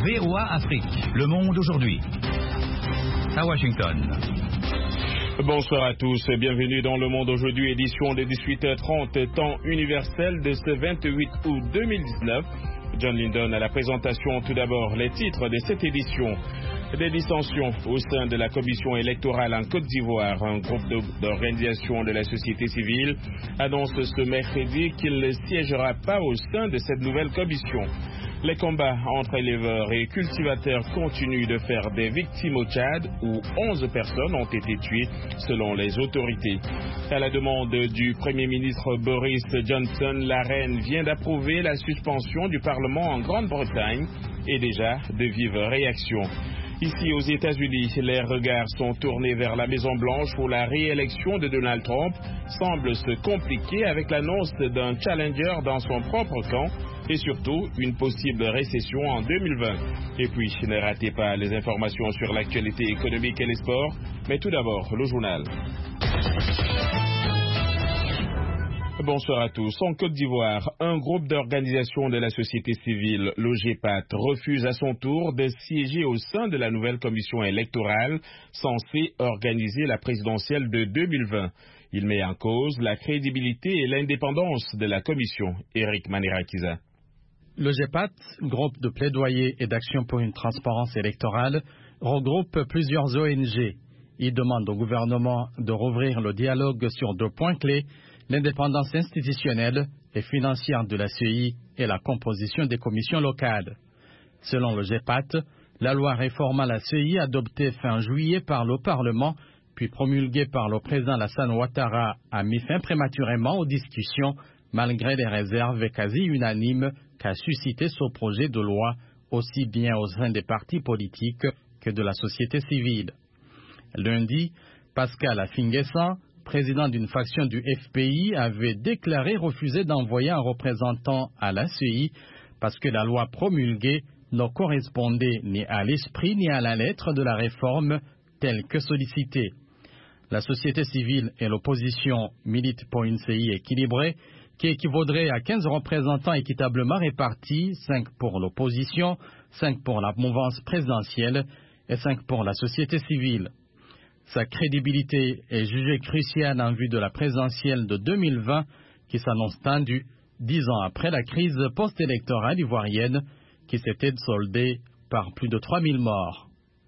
VOA Afrique, le monde aujourd'hui. À Washington. Bonsoir à tous, bienvenue dans Le Monde aujourd'hui, édition de 18h30, temps universel de ce 28 août 2019. John Lindon à la présentation. Tout d'abord, les titres de cette édition. Des dissensions au sein de la commission électorale en Côte d'Ivoire. Un groupe d'organisations de la société civile annonce ce mercredi qu'il ne siégera pas au sein de cette nouvelle commission. Les combats entre éleveurs et cultivateurs continuent de faire des victimes au Tchad, où 11 personnes ont été tuées selon les autorités. À la demande du Premier ministre Boris Johnson, la reine vient d'approuver la suspension du Parlement en Grande-Bretagne et déjà de vives réactions. Ici aux États-Unis, les regards sont tournés vers la Maison-Blanche où la réélection de Donald Trump semble se compliquer avec l'annonce d'un challenger dans son propre camp et surtout une possible récession en 2020. Et puis, ne ratez pas les informations sur l'actualité économique et les sports, mais tout d'abord, le journal. Bonsoir à tous. En Côte d'Ivoire, un groupe d'organisations de la société civile, l'OGEPAT, refuse à son tour de siéger au sein de la nouvelle commission électorale censée organiser la présidentielle de 2020. Il met en cause la crédibilité et l'indépendance de la commission. Eric Manirakiza. L'OGEPAT, groupe de plaidoyer et d'action pour une transparence électorale, regroupe plusieurs ONG. Il demande au gouvernement de rouvrir le dialogue sur 2 points clés: l'indépendance institutionnelle et financière de la CEI et la composition des commissions locales. Selon le GEPAT, la loi réformant la CEI adoptée fin juillet par le Parlement, puis promulguée par le président Alassane Ouattara, a mis fin prématurément aux discussions, malgré les réserves quasi unanimes qu'a suscité ce projet de loi, aussi bien au sein des partis politiques que de la société civile. Lundi, Pascal Afingessa, président d'une faction du FPI, avait déclaré refuser d'envoyer un représentant à la CEI parce que la loi promulguée ne correspondait ni à l'esprit ni à la lettre de la réforme telle que sollicitée. La société civile et l'opposition militent pour une CEI équilibrée qui équivaudrait à 15 représentants équitablement répartis, 5 pour l'opposition, 5 pour la mouvance présidentielle et 5 pour la société civile. Sa crédibilité est jugée cruciale en vue de la présidentielle de 2020 qui s'annonce tendue 10 ans après la crise post-électorale ivoirienne qui s'était soldée par plus de 3000 morts.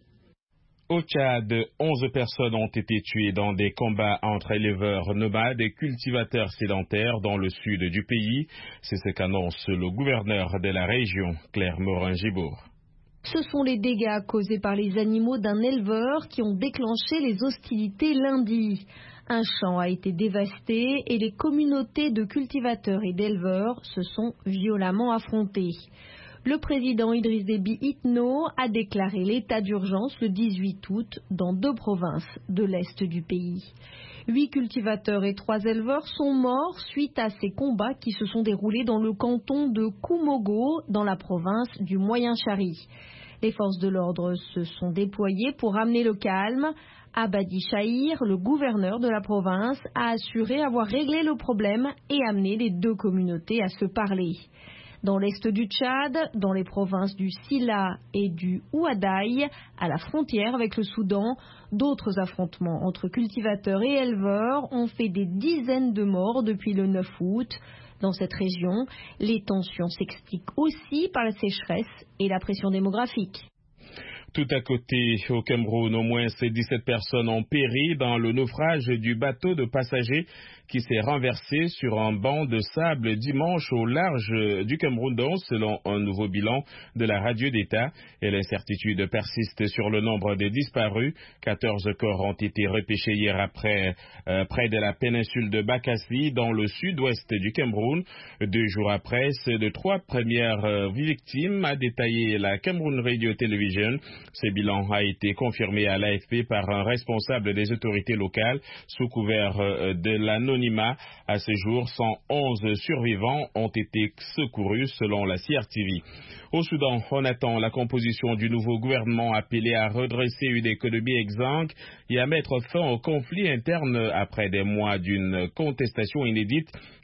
Au Tchad, 11 personnes ont été tuées dans des combats entre éleveurs nomades et cultivateurs sédentaires dans le sud du pays. C'est ce qu'annonce le gouverneur de la région, Claire Morin-Gibour. Ce sont les dégâts causés par les animaux d'un éleveur qui ont déclenché les hostilités lundi. Un champ a été dévasté et les communautés de cultivateurs et d'éleveurs se sont violemment affrontées. Le président Idriss Déby Itno a déclaré l'état d'urgence le 18 août dans 2 provinces de l'est du pays. 8 cultivateurs et 3 éleveurs sont morts suite à ces combats qui se sont déroulés dans le canton de Koumogo, dans la province du Moyen-Chari. Les forces de l'ordre se sont déployées pour ramener le calme. Abadi Chahir, le gouverneur de la province, a assuré avoir réglé le problème et amené les 2 communautés à se parler. Dans l'est du Tchad, dans les provinces du Sila et du Ouadaï, à la frontière avec le Soudan, d'autres affrontements entre cultivateurs et éleveurs ont fait des dizaines de morts depuis le 9 août. Dans cette région, les tensions s'expliquent aussi par la sécheresse et la pression démographique. Tout à côté, au Cameroun, au moins 17 personnes ont péri dans le naufrage du bateau de passagers qui s'est renversé sur un banc de sable dimanche au large du Cameroun, selon un nouveau bilan de la radio d'État. Et l'incertitude persiste sur le nombre de disparus. 14 corps ont été repêchés hier après près de la péninsule de Bakassi, dans le sud-ouest du Cameroun. 2 jours après, c'est de 3 premières victimes, a détaillé la Cameroun Radio Television. Ce bilan a été confirmé à l'AFP par un responsable des autorités locales sous couvert de l'anonymat. À ce jour, 111 survivants ont été secourus selon la CRTV. Au Soudan, on attend la composition du nouveau gouvernement appelé à redresser une économie exsangue et à mettre fin au conflit interne après des mois d'une contestation inédite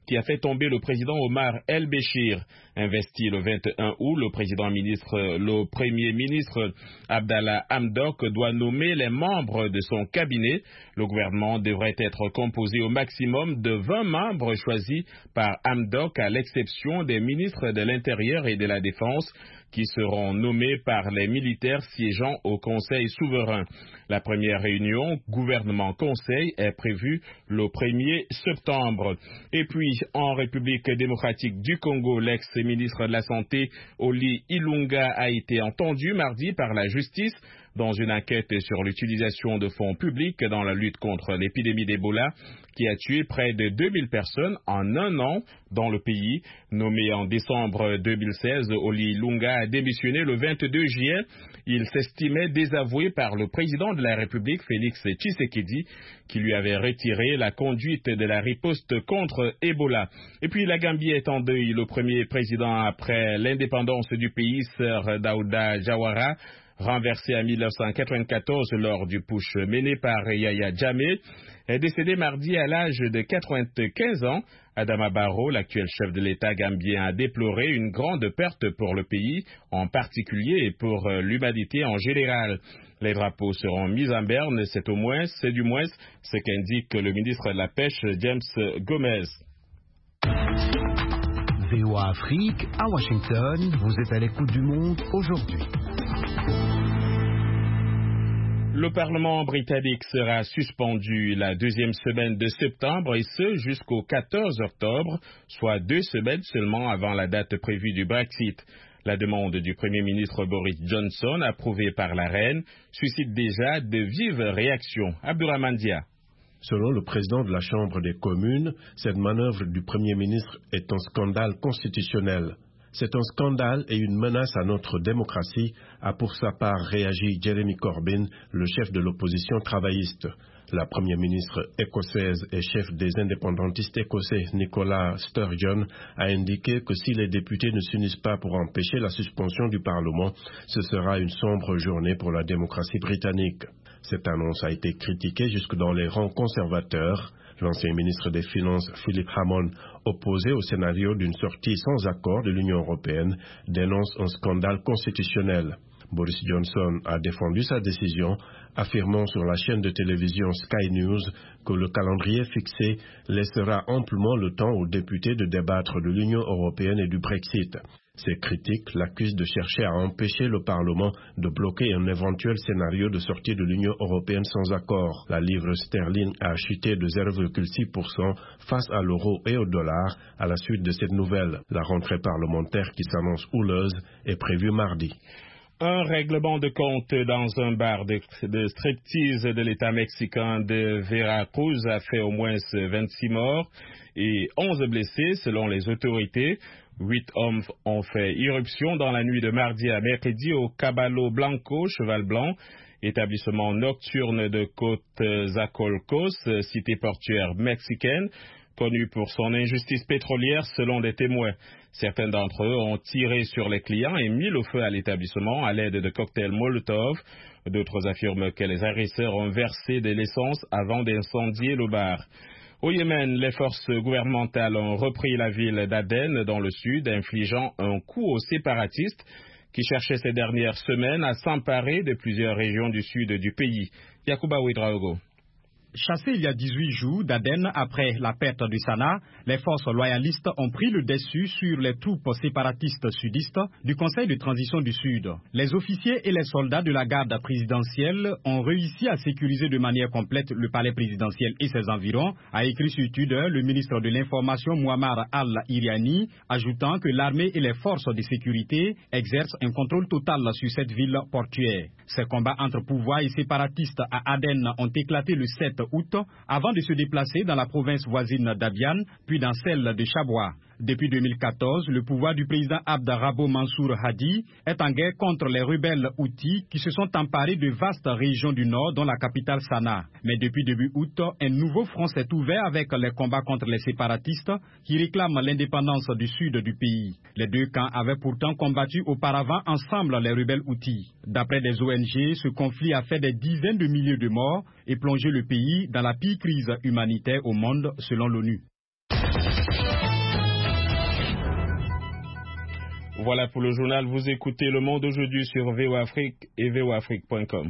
qui a fait tomber le président Omar El-Béchir. Investi le 21 août, le premier ministre Abdallah Hamdok doit nommer les membres de son cabinet. Le gouvernement devrait être composé au maximum de 20 membres choisis par Hamdok, à l'exception des ministres de l'Intérieur et de la Défense, qui seront nommés par les militaires siégeant au Conseil souverain. La première réunion gouvernement-conseil est prévue le 1er septembre. Et puis, en République démocratique du Congo, l'ex-ministre de la Santé, Oli Ilunga, a été entendu mardi par la justice dans une enquête sur l'utilisation de fonds publics dans la lutte contre l'épidémie d'Ebola qui a tué près de 2000 personnes en un an dans le pays. Nommé en décembre 2016, Oli Ilunga a démissionné le 22 juillet. Il s'estimait désavoué par le président de la République, Félix Tshisekedi, qui lui avait retiré la conduite de la riposte contre Ebola. Et puis la Gambie est en deuil. Le premier président après l'indépendance du pays, Sir Daouda Jawara, renversé en 1994 lors du putsch mené par Yahya Jammeh, est décédé mardi à l'âge de 95 ans. Adama Barrow, l'actuel chef de l'État gambien, a déploré une grande perte pour le pays en particulier et pour l'humanité en général. Les drapeaux seront mis en berne, c'est du moins ce qu'indique le ministre de la Pêche, James Gomez. VOA Afrique, à Washington, vous êtes à l'écoute du monde aujourd'hui. Le Parlement britannique sera suspendu la deuxième semaine de septembre et ce jusqu'au 14 octobre, soit 2 semaines seulement avant la date prévue du Brexit. La demande du Premier ministre Boris Johnson, approuvée par la Reine, suscite déjà de vives réactions. Abdourahmane Dia. Selon le président de la Chambre des communes, cette manœuvre du Premier ministre est un scandale constitutionnel. C'est un scandale et une menace à notre démocratie, a pour sa part réagi Jeremy Corbyn, le chef de l'opposition travailliste. La première ministre écossaise et chef des indépendantistes écossais Nicola Sturgeon a indiqué que si les députés ne s'unissent pas pour empêcher la suspension du Parlement, ce sera une sombre journée pour la démocratie britannique. Cette annonce a été critiquée jusque dans les rangs conservateurs. L'ancien ministre des Finances, Philip Hammond, opposé au scénario d'une sortie sans accord de l'Union européenne, dénonce un scandale constitutionnel. Boris Johnson a défendu sa décision, affirmant sur la chaîne de télévision Sky News que le calendrier fixé laissera amplement le temps aux députés de débattre de l'Union européenne et du Brexit. Ces critiques l'accusent de chercher à empêcher le Parlement de bloquer un éventuel scénario de sortie de l'Union européenne sans accord. La livre sterling a chuté de 0,6% face à l'euro et au dollar à la suite de cette nouvelle. La rentrée parlementaire qui s'annonce houleuse est prévue mardi. Un règlement de compte dans un bar de striptease de l'État mexicain de Veracruz a fait au moins 26 morts et 11 blessés selon les autorités. 8 hommes ont fait irruption dans la nuit de mardi à mercredi au Caballo Blanco, Cheval Blanc, établissement nocturne de Coatzacoalcos, cité portuaire mexicaine, connu pour son injustice pétrolière selon des témoins. Certains d'entre eux ont tiré sur les clients et mis le feu à l'établissement à l'aide de cocktails Molotov. D'autres affirment que les agresseurs ont versé de l'essence avant d'incendier le bar. Au Yémen, les forces gouvernementales ont repris la ville d'Aden dans le sud, infligeant un coup aux séparatistes qui cherchaient ces dernières semaines à s'emparer de plusieurs régions du sud du pays. Yacouba Ouedraogo. Chassés il y a 18 jours d'Aden après la perte du Sanaa, les forces loyalistes ont pris le dessus sur les troupes séparatistes sudistes du Conseil de transition du Sud. Les officiers et les soldats de la garde présidentielle ont réussi à sécuriser de manière complète le palais présidentiel et ses environs, a écrit sur Twitter le ministre de l'Information Muammar al-Iriani, ajoutant que l'armée et les forces de sécurité exercent un contrôle total sur cette ville portuaire. Ces combats entre pouvoirs et séparatistes à Aden ont éclaté le 7 août avant de se déplacer dans la province voisine d'Abyan, puis dans celle de Chabois. Depuis 2014, le pouvoir du président Abd Rabo Mansour Hadi est en guerre contre les rebelles Houthis qui se sont emparés de vastes régions du nord, dont la capitale Sanaa. Mais depuis début août, un nouveau front s'est ouvert avec les combats contre les séparatistes qui réclament l'indépendance du sud du pays. Les deux camps avaient pourtant combattu auparavant ensemble les rebelles Houthis. D'après des ONG, ce conflit a fait des dizaines de milliers de morts et plongé le pays dans la pire crise humanitaire au monde selon l'ONU. Voilà pour le journal. Vous écoutez Le Monde aujourd'hui sur VOA Afrique et voaafrique.com.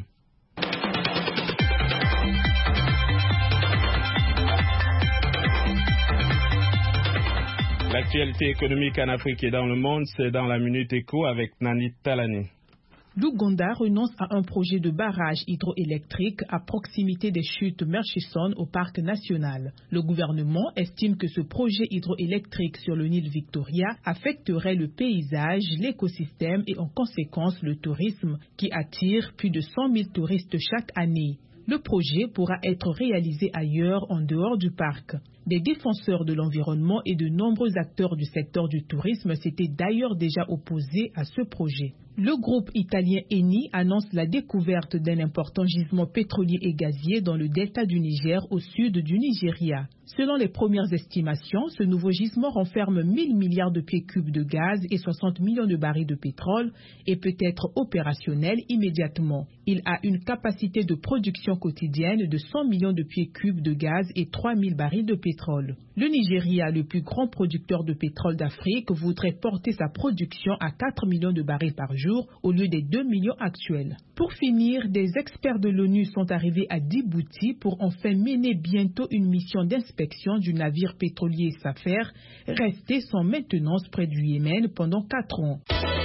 L'actualité économique en Afrique et dans le monde, c'est dans la Minute Éco avec Nanit Talani. L'Ouganda renonce à un projet de barrage hydroélectrique à proximité des chutes Murchison au parc national. Le gouvernement estime que ce projet hydroélectrique sur le Nil Victoria affecterait le paysage, l'écosystème et en conséquence le tourisme qui attire plus de 100 000 touristes chaque année. Le projet pourra être réalisé ailleurs en dehors du parc. Des défenseurs de l'environnement et de nombreux acteurs du secteur du tourisme s'étaient d'ailleurs déjà opposés à ce projet. Le groupe italien Eni annonce la découverte d'un important gisement pétrolier et gazier dans le delta du Niger au sud du Nigeria. Selon les premières estimations, ce nouveau gisement renferme 1000 milliards de pieds cubes de gaz et 60 millions de barils de pétrole et peut être opérationnel immédiatement. Il a une capacité de production quotidienne de 100 millions de pieds cubes de gaz et 3000 barils de pétrole. Le Nigeria, le plus grand producteur de pétrole d'Afrique, voudrait porter sa production à 4 millions de barils par jour au lieu des 2 millions actuels. Pour finir, des experts de l'ONU sont arrivés à Djibouti pour enfin mener bientôt une mission d'inspection du navire pétrolier Safer, resté sans maintenance près du Yémen pendant 4 ans.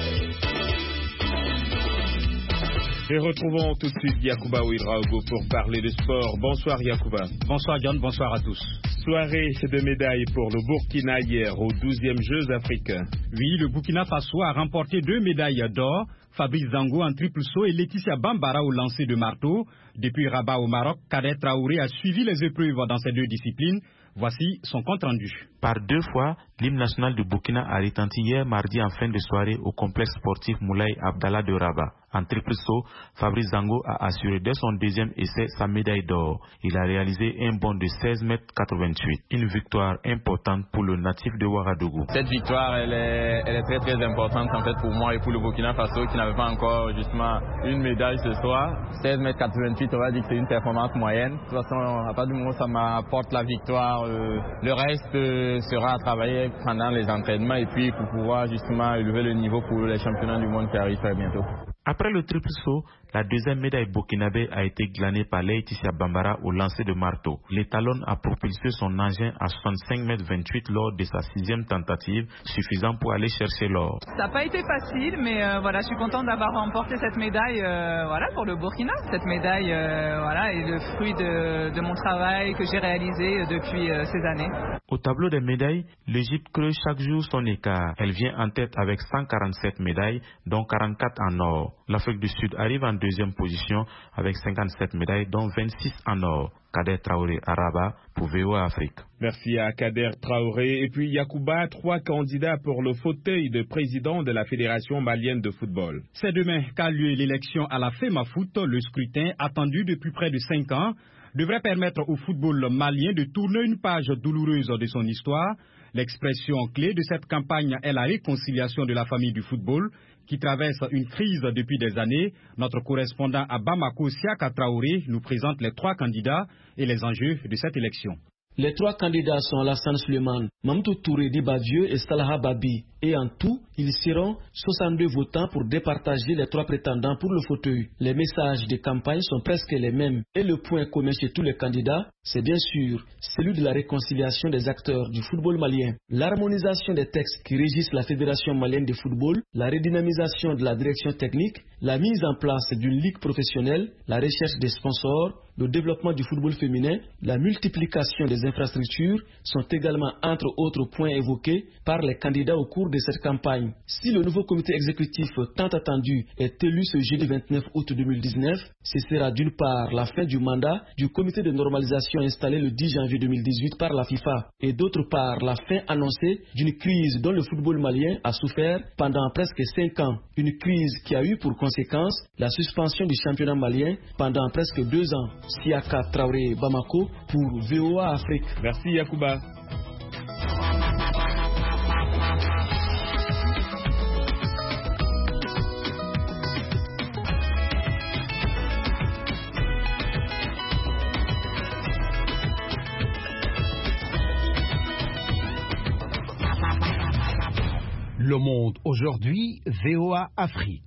Et retrouvons tout de suite Yacouba Ouedraogo pour parler de sport. Bonsoir Yacouba. Bonsoir John, bonsoir à tous. Soirée de médailles pour le Burkina hier aux 12e Jeux africains. Oui, le Burkina Faso a remporté 2 médailles d'or. Fabrice Zango en triple saut et Laetitia Bambara au lancer de marteau. Depuis Rabat au Maroc, Kader Traoré a suivi les épreuves dans ces 2 disciplines. Voici son compte rendu. Par 2 fois, l'hymne national du Burkina a retenti hier mardi en fin de soirée au complexe sportif Moulay Abdallah de Rabat. En triple saut, Fabrice Zango a assuré dès son 2e essai sa médaille d'or. Il a réalisé un bond de 16,88 m. Une victoire importante pour le natif de Ouagadougou. Cette victoire, elle est très très importante en fait pour moi et pour le Burkina Faso qui n'avait pas encore justement une médaille ce soir. 16,88 m, on va dire que c'est une performance moyenne. De toute façon, à partir du moment où ça m'apporte la victoire, le reste sera à travailler pendant les entraînements et puis pour pouvoir justement élever le niveau pour les championnats du monde qui arrivent très bientôt. Après le triple saut, la 2e médaille burkinabé a été glanée par Laetitia Bambara au lancer de marteau. L'étalonne a propulsé son engin à 65,28 m lors de sa 6e tentative, suffisant pour aller chercher l'or. Ça n'a pas été facile, mais voilà, je suis contente d'avoir remporté cette médaille pour le Burkina. Cette médaille est le fruit de mon travail que j'ai réalisé depuis ces années. Au tableau des médailles, l'Égypte creuse chaque jour son écart. Elle vient en tête avec 147 médailles, dont 44 en or. L'Afrique du Sud arrive en 2e position avec 57 médailles, dont 26 en or. Kader Traoré à Rabat pour VOA Afrique. Merci à Kader Traoré. Et puis Yacouba, 3 candidats pour le fauteuil de président de la Fédération malienne de football. C'est demain qu'a lieu l'élection à la FEMAFOOT. Le scrutin, attendu depuis près de 5 ans, devrait permettre au football malien de tourner une page douloureuse de son histoire. L'expression clé de cette campagne est la réconciliation de la famille du football qui traverse une crise depuis des années. Notre correspondant à Bamako, Siaka Traoré, nous présente les 3 candidats et les enjeux de cette élection. Les 3 candidats sont Alassane Suleiman, Mamadou Touré Dibavieux et Salaha Babi. Et en tout, ils seront 62 votants pour départager les 3 prétendants pour le fauteuil. Les messages de campagne sont presque les mêmes. Et le point commun chez tous les candidats, c'est bien sûr celui de la réconciliation des acteurs du football malien. L'harmonisation des textes qui régissent la Fédération malienne de football, la redynamisation de la direction technique, la mise en place d'une ligue professionnelle, la recherche des sponsors, le développement du football féminin, la multiplication des infrastructures sont également entre autres points évoqués par les candidats au cours de cette campagne. Si le nouveau comité exécutif tant attendu est élu ce jeudi 29 août 2019, ce sera d'une part la fin du mandat du comité de normalisation installé le 10 janvier 2018 par la FIFA et d'autre part la fin annoncée d'une crise dont le football malien a souffert pendant presque 5 ans. Une crise qui a eu pour conséquence la suspension du championnat malien pendant presque 2 ans. Siaka Traoré Bamako pour VOA Afrique. Merci Yacouba. Le Monde aujourd'hui, VOA Afrique.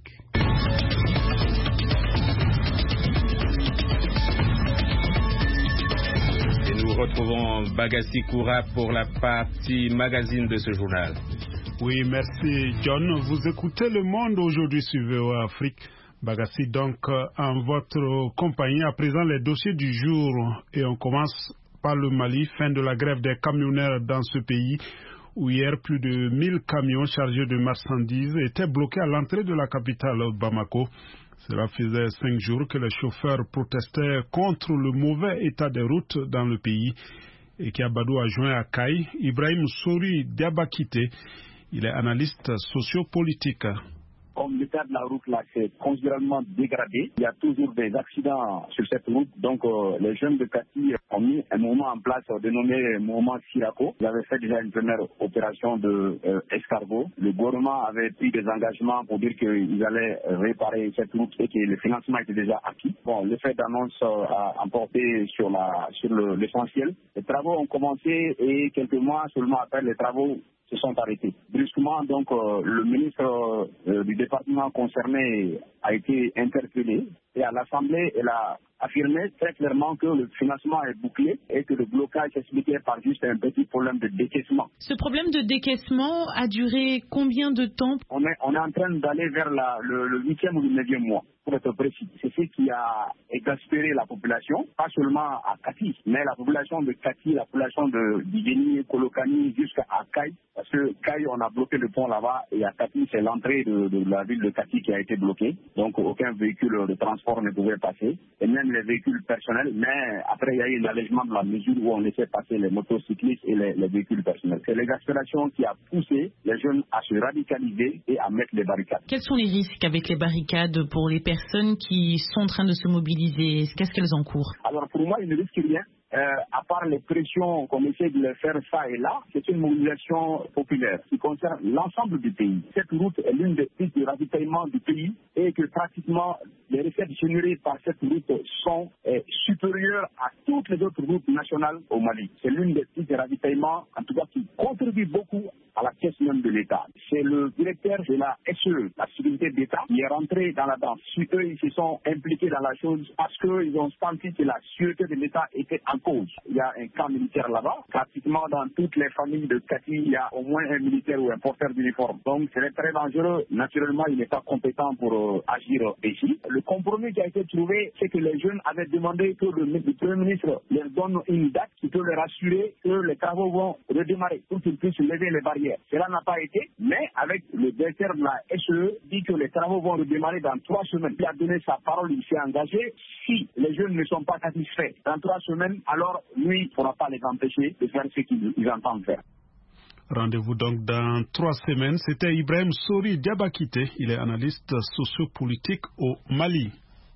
Et nous retrouvons Bagassi Koura pour la partie magazine de ce journal. Oui, merci John. Vous écoutez Le Monde aujourd'hui sur VOA Afrique. Bagassi donc en votre compagnie. À présent, les dossiers du jour. Et on commence par le Mali, fin de la grève des camionneurs dans ce pays, où hier plus de 1000 camions chargés de marchandises étaient bloqués à l'entrée de la capitale Bamako. Cela faisait 5 jours que les chauffeurs protestaient contre le mauvais état des routes dans le pays. Et Kiabadou a joint à Kaï Ibrahim Sori Diabakite. Il est analyste sociopolitique. Comme l'état de la route là s'est considérablement dégradé, il y a toujours des accidents sur cette route. Donc les jeunes de Kati ont mis un mouvement en place dénommé mouvement Sirako. Ils avaient fait déjà une première opération de escargot. Le gouvernement avait pris des engagements pour dire qu'ils allaient réparer cette route et que le financement était déjà acquis. Bon, le fait d'annonce a emporté sur l'essentiel. Les travaux ont commencé et quelques mois seulement après les travaux se sont arrêtés. Brusquement, donc, le ministre du département concerné a été interpellé et à l'Assemblée, elle a affirmé très clairement que le financement est bouclé et que le blocage s'expliquait par juste un petit problème de décaissement. Ce problème de décaissement a duré combien de temps? On est en train d'aller vers le 8e ou le 9e mois, pour être précis. C'est ce qui a exaspéré la population, pas seulement à Kati, mais la population de Kati, la population de Digeni, Kolokani, jusqu'à Kaï. Parce que Kaï, on a bloqué le pont là-bas et à Kati, c'est l'entrée de la ville de Kati qui a été bloquée. Donc aucun véhicule de transport ne pouvait passer. Et même les véhicules personnels, mais après il y a eu l'allègement de la mesure où on laissait passer les motocyclistes et les véhicules personnels. C'est l'exaspération qui a poussé les jeunes à se radicaliser et à mettre les barricades. Quels sont les risques avec les barricades pour les personnes qui sont en train de se mobiliser? Qu'est-ce qu'elles encourent? Alors pour moi, il ne risque rien. À part les pressions qu'on essaie de les faire ça et là, c'est une mobilisation populaire qui concerne l'ensemble du pays. Cette route est l'une des pistes de ravitaillement du pays et que pratiquement les recettes générées par cette route sont supérieures à toutes les autres routes nationales au Mali. C'est l'une des pistes de ravitaillement, en tout cas, qui contribue beaucoup à la caisse même de l'État. C'est le directeur de la SE, la sécurité d'État, qui est rentré dans la danse. Eux, ils se sont impliqués dans la chose parce qu'ils ont senti que la sûreté de l'État était en cause. Il y a un camp militaire là-bas. Pratiquement dans toutes les familles de Kati, il y a au moins un militaire ou un porteur d'uniforme. Donc c'est très dangereux. Naturellement, il n'est pas compétent pour agir ici. Le compromis qui a été trouvé, c'est que les jeunes avaient demandé que le Premier ministre leur donne une date qui peut leur assurer que les travaux vont redémarrer pour qu'ils puissent lever les barrières. Cela n'a pas été, mais avec le directeur de la SE dit que les travaux vont redémarrer dans 3 semaines. Il a donné sa parole, il s'est engagé. Si les jeunes ne sont pas satisfaits dans 3 semaines, alors lui ne pourra pas les empêcher de faire ce qu'ils entendent faire. Rendez-vous donc dans 3 semaines. C'était Ibrahim Sori Diabakite. Il est analyste sociopolitique au Mali.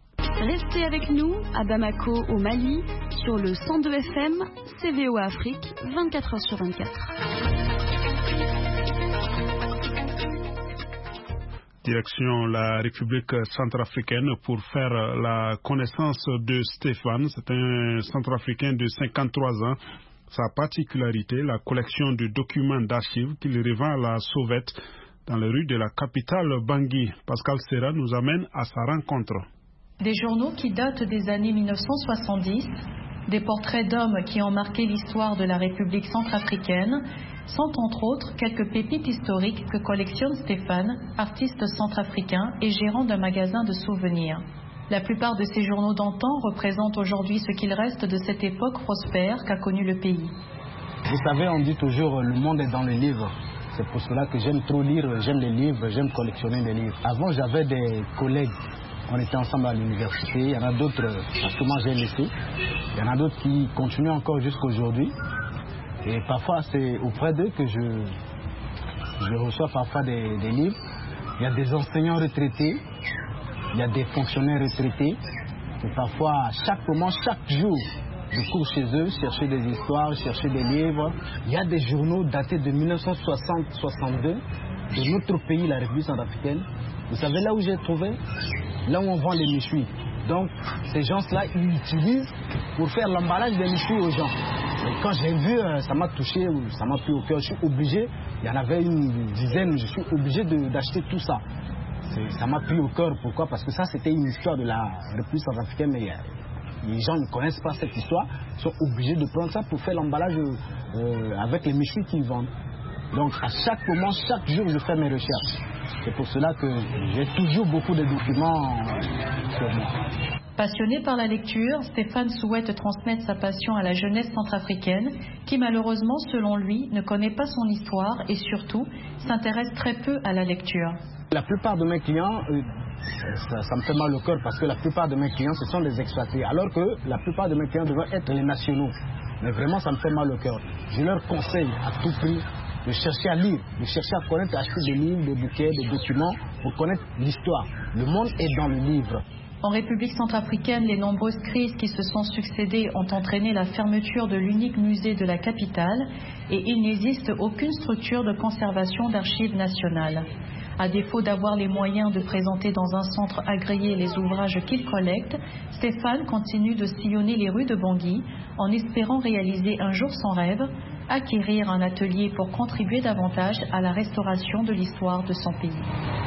Restez avec nous à Bamako au Mali sur le 102 FM, VOA Afrique, 24h sur 24. Direction la République centrafricaine pour faire la connaissance de Stéphane. C'est un centrafricain de 53 ans. Sa particularité, la collection de documents d'archives qu'il revend à la sauvette dans les rues de la capitale Bangui. Pascal Serra nous amène à sa rencontre. Des journaux qui datent des années 1970, des portraits d'hommes qui ont marqué l'histoire de la République centrafricaine, sont entre autres quelques pépites historiques que collectionne Stéphane, artiste centrafricain et gérant d'un magasin de souvenirs. La plupart de ces journaux d'antan représentent aujourd'hui ce qu'il reste de cette époque prospère qu'a connue le pays. Vous savez, on dit toujours le monde est dans les livres. C'est pour cela que j'aime trop lire, j'aime les livres, j'aime collectionner des livres. Avant, j'avais des collègues, on était ensemble à l'université. Il y en a d'autres, parce que moi j'ai laissé. Il y en a d'autres qui continuent encore jusqu'à aujourd'hui. Et parfois, c'est auprès d'eux que je reçois parfois des livres. Il y a des enseignants retraités, il y a des fonctionnaires retraités. Et parfois, chaque moment, chaque jour, je cours chez eux, chercher des histoires, chercher des livres. Il y a des journaux datés de 1960-62 de notre pays, la République centrafricaine. Vous savez là où j'ai trouvé? Là où on vend les méchouis. Donc, ces gens-là, ils utilisent pour faire l'emballage des méchouis aux gens. Et quand j'ai vu, ça m'a touché, ça m'a pris au cœur. Je suis obligé, il y en avait une dizaine, je suis obligé d'acheter tout ça. Ça m'a pris au cœur. Pourquoi? Parce que ça, c'était une histoire de la République centrafricaine, mais les gens ne connaissent pas cette histoire. Ils sont obligés de prendre ça pour faire l'emballage avec les méchouis qu'ils vendent. Donc à chaque moment, chaque jour, je fais mes recherches. C'est pour cela que j'ai toujours beaucoup de documents sur moi. Passionné par la lecture, Stéphane souhaite transmettre sa passion à la jeunesse centrafricaine qui malheureusement, selon lui, ne connaît pas son histoire et surtout s'intéresse très peu à la lecture. La plupart de mes clients, ça me fait mal au cœur parce que la plupart de mes clients, ce sont des exploités, alors que la plupart de mes clients devraient être les nationaux. Mais vraiment, ça me fait mal au cœur. Je leur conseille à tout prix de chercher à lire, de chercher à connaître, à acheter des livres, des bouquets, des documents pour connaître l'histoire. Le monde est dans le livre. En République centrafricaine, les nombreuses crises qui se sont succédées ont entraîné la fermeture de l'unique musée de la capitale et il n'existe aucune structure de conservation d'archives nationales. À défaut d'avoir les moyens de présenter dans un centre agréé les ouvrages qu'il collecte, Stéphane continue de sillonner les rues de Bangui en espérant réaliser un jour son rêve, acquérir un atelier pour contribuer davantage à la restauration de l'histoire de son pays.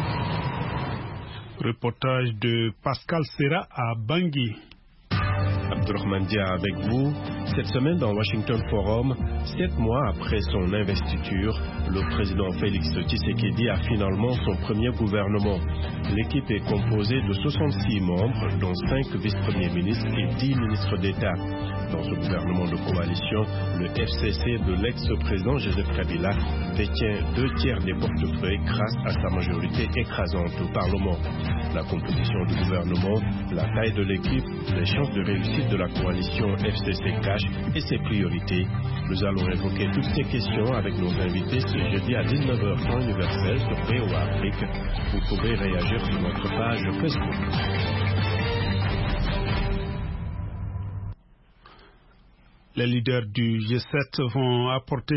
Reportage de Pascal Serra à Bangui. Abdourahmane Dia avec vous. Cette semaine dans Washington Forum, 7 mois après son investiture, le président Félix Tshisekedi a finalement son premier gouvernement. L'équipe est composée de 66 membres, dont 5 vice-premiers ministres et 10 ministres d'État. Dans ce gouvernement de coalition, le FCC de l'ex-président Joseph Kabila détient 2/3 des portefeuilles grâce à sa majorité écrasante au Parlement. La composition du gouvernement, la taille de l'équipe, les chances de réussite de la coalition FCC Cash et ses priorités. Nous allons évoquer toutes ces questions avec nos invités ce jeudi à 19h temps universel sur VOA Afrique. Vous pouvez réagir sur notre page Facebook. Les leaders du G7 vont apporter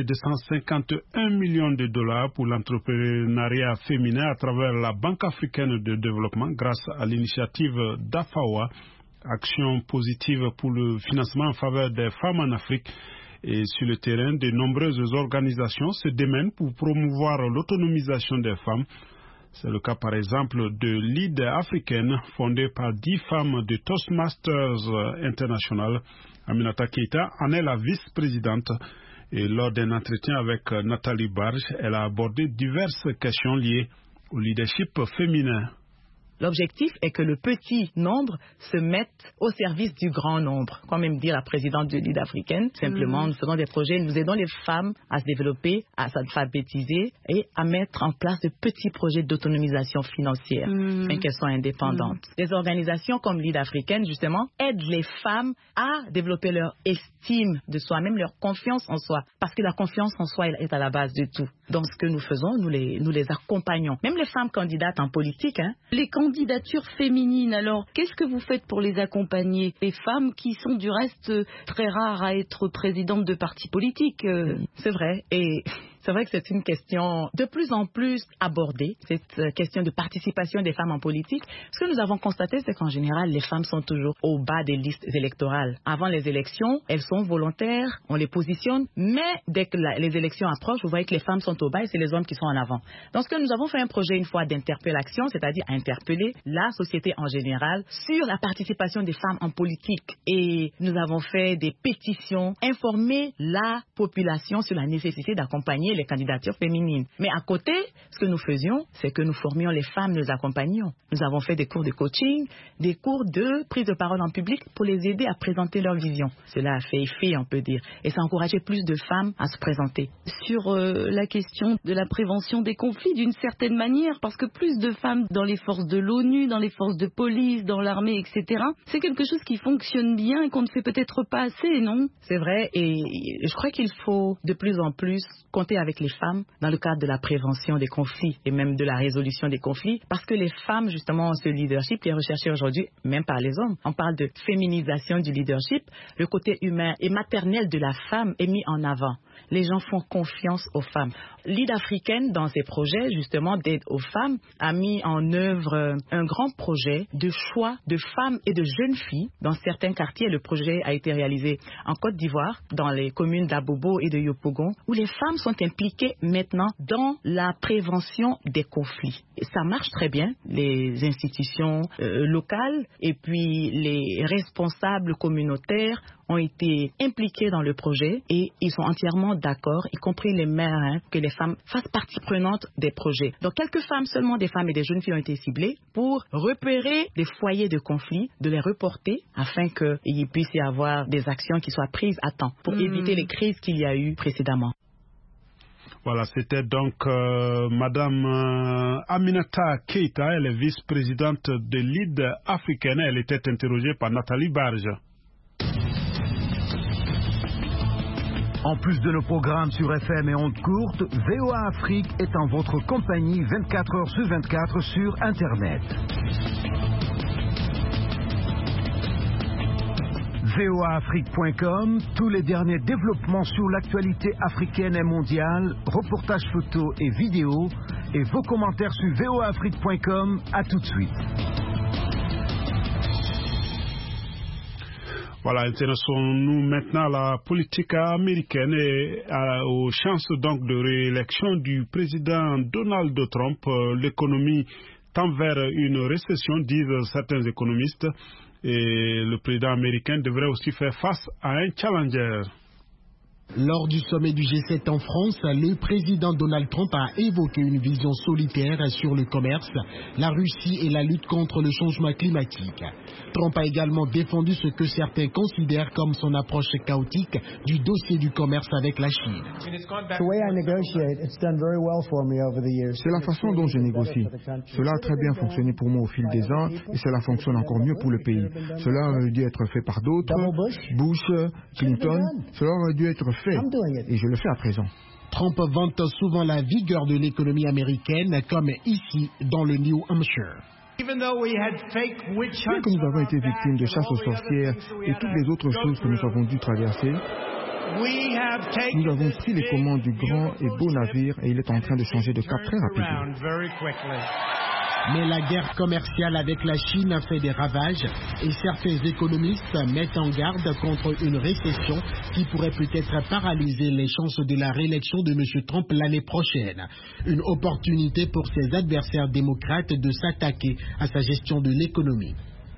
251 millions de dollars pour l'entrepreneuriat féminin à travers la Banque africaine de développement grâce à l'initiative d'AFAWA, action positive pour le financement en faveur des femmes en Afrique. Et sur le terrain, de nombreuses organisations se démènent pour promouvoir l'autonomisation des femmes. C'est le cas par exemple de l'ID africaine fondée par 10 femmes de Toastmasters International. Aminata Keita en est la vice-présidente et lors d'un entretien avec Nathalie Barge, elle a abordé diverses questions liées au leadership féminin. L'objectif est que le petit nombre se mette au service du grand nombre. Comme aime dire la présidente de l'ID africaine, simplement, nous faisons des projets, nous aidons les femmes à se développer, à s'alphabétiser et à mettre en place de petits projets d'autonomisation financière, afin qu'elles soient indépendantes. Des organisations comme l'ID africaine, justement, aident les femmes à développer leur estime de soi, même leur confiance en soi, parce que la confiance en soi est à la base de tout. Dans ce que nous faisons, nous les accompagnons. Même les femmes candidates en politique. Les candidatures féminines, alors, qu'est-ce que vous faites pour les accompagner? Les femmes qui sont du reste très rares à être présidentes de partis politiques. C'est vrai, et c'est vrai que c'est une question de plus en plus abordée, cette question de participation des femmes en politique. Ce que nous avons constaté, c'est qu'en général, les femmes sont toujours au bas des listes électorales. Avant les élections, elles sont volontaires, on les positionne, mais dès que les élections approchent, vous voyez que les femmes sont au bas et c'est les hommes qui sont en avant. Donc, ce que nous avons fait un projet une fois d'interpellation, c'est-à-dire interpeller la société en général sur la participation des femmes en politique. Et nous avons fait des pétitions, informer la population sur la nécessité d'accompagner les candidatures féminines. Mais à côté, ce que nous faisions, c'est que nous formions les femmes, nous accompagnions. Nous avons fait des cours de coaching, des cours de prise de parole en public pour les aider à présenter leur vision. Cela a fait effet, on peut dire. Et ça a encouragé plus de femmes à se présenter. Sur la question de la prévention des conflits, d'une certaine manière, parce que plus de femmes dans les forces de l'ONU, dans les forces de police, dans l'armée, etc., c'est quelque chose qui fonctionne bien et qu'on ne fait peut-être pas assez, non? C'est vrai, et je crois qu'il faut de plus en plus compter avec les femmes dans le cadre de la prévention des conflits et même de la résolution des conflits, parce que les femmes, justement, ont ce leadership qui est recherché aujourd'hui, même par les hommes. On parle de féminisation du leadership, le côté humain et maternel de la femme est mis en avant. les gens font confiance aux femmes. L'Aide africaine, dans ses projets justement d'aide aux femmes, a mis en œuvre un grand projet de choix de femmes et de jeunes filles dans certains quartiers. Le projet a été réalisé en Côte d'Ivoire, dans les communes d'Abobo et de Yopougon, où les femmes sont impliquées maintenant dans la prévention des conflits. Et ça marche très bien. Les institutions locales et puis les responsables communautaires ont été impliqués dans le projet et ils sont entièrement d'accord, y compris les maires, que les femmes fassent partie prenante des projets. Donc quelques femmes, seulement des femmes et des jeunes filles ont été ciblées pour repérer des foyers de conflit, de les reporter afin qu'il puisse y avoir des actions qui soient prises à temps pour éviter les crises qu'il y a eu précédemment. Voilà, c'était donc Madame Aminata Keita, elle est vice-présidente de l'Aide africaine. Elle était interrogée par Nathalie Barge. En plus de nos programmes sur FM et ondes courtes, VOA Afrique est en votre compagnie 24 heures sur 24 sur Internet. voaafrique.com, tous les derniers développements sur l'actualité africaine et mondiale, reportages photos et vidéos, et vos commentaires sur voaafrique.com. À tout de suite. Voilà, intéressons-nous maintenant à la politique américaine et aux chances donc de réélection du président Donald Trump. L'économie tend vers une récession, disent certains économistes, et le président américain devrait aussi faire face à un challenger. Lors du sommet du G7 en France, le président Donald Trump a évoqué une vision solitaire sur le commerce, la Russie et la lutte contre le changement climatique. Trump a également défendu ce que certains considèrent comme son approche chaotique du dossier du commerce avec la Chine. C'est la façon dont je négocie. Cela a très bien fonctionné pour moi au fil des ans et cela fonctionne encore mieux pour le pays. Cela aurait dû être fait par d'autres, Bush, Clinton, cela aurait dû être fait et je le fais à présent. Trump vante souvent la vigueur de l'économie américaine comme ici dans le New Hampshire. Bien que nous avons été victimes de chasse aux sorcières et toutes les autres choses que nous avons dû traverser, nous avons pris les commandes du grand et beau navire et il est en train de changer de cap très rapidement. Mais la guerre commerciale avec la Chine a fait des ravages et certains économistes mettent en garde contre une récession qui pourrait peut-être paralyser les chances de la réélection de M. Trump l'année prochaine. Une opportunité pour ses adversaires démocrates de s'attaquer à sa gestion de l'économie.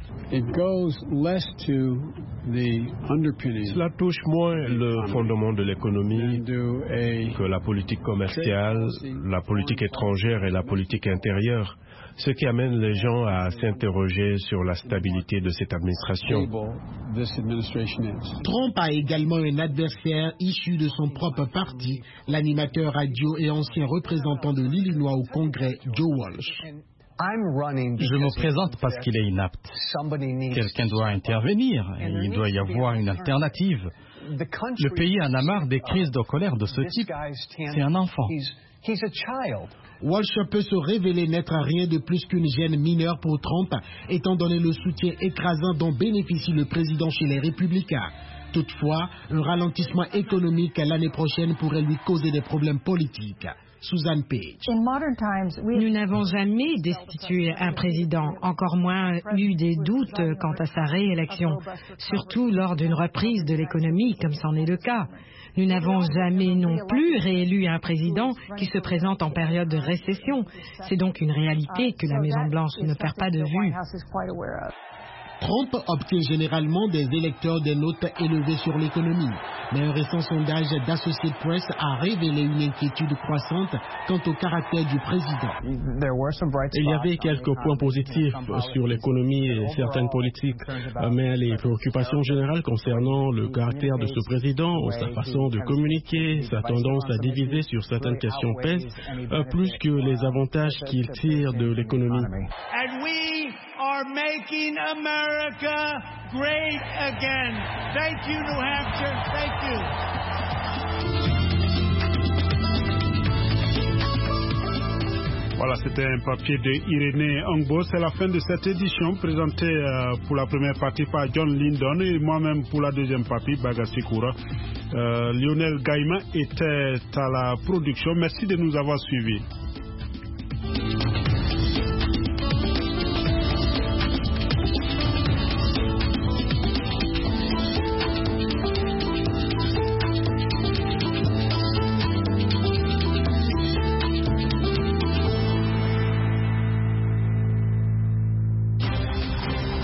Cela touche moins le fondement de l'économie que la politique commerciale, la politique étrangère et la politique intérieure, ce qui amène les gens à s'interroger sur la stabilité de cette administration. Trump a également un adversaire issu de son propre parti, l'animateur radio et ancien représentant de l'Illinois au Congrès, Joe Walsh. Je me présente parce qu'il est inapte. Quelqu'un doit intervenir. Il doit y avoir une alternative. Le pays en a marre des crises de colère de ce type. C'est un enfant. Walsh peut se révéler n'être rien de plus qu'une gêne mineure pour Trump, étant donné le soutien écrasant dont bénéficie le président chez les Républicains. Toutefois, un ralentissement économique l'année prochaine pourrait lui causer des problèmes politiques. Suzanne Page. Nous n'avons jamais destitué un président, encore moins eu des doutes quant à sa réélection, surtout lors d'une reprise de l'économie, comme c'en est le cas. Nous n'avons jamais non plus réélu un président qui se présente en période de récession. C'est donc une réalité que la Maison-Blanche ne perd pas de vue. Trump obtient généralement des électeurs des notes élevées sur l'économie, mais un récent sondage d'Associated Press a révélé une inquiétude croissante quant au caractère du président. Il y avait quelques points positifs sur l'économie et certaines politiques, mais les préoccupations générales concernant le caractère de ce président, sa façon de communiquer, sa tendance à diviser sur certaines questions pèsent plus que les avantages qu'il tire de l'économie. Are making America great again. Thank you, New Hampshire. Thank you. Voilà, c'était un papier de Irénée Ongbo. C'est la fin de cette édition présentée pour la première partie par John Lindon et moi-même pour la deuxième partie, Bagassi Koura. Lionel Gaïma était à la production. Merci de nous avoir suivis.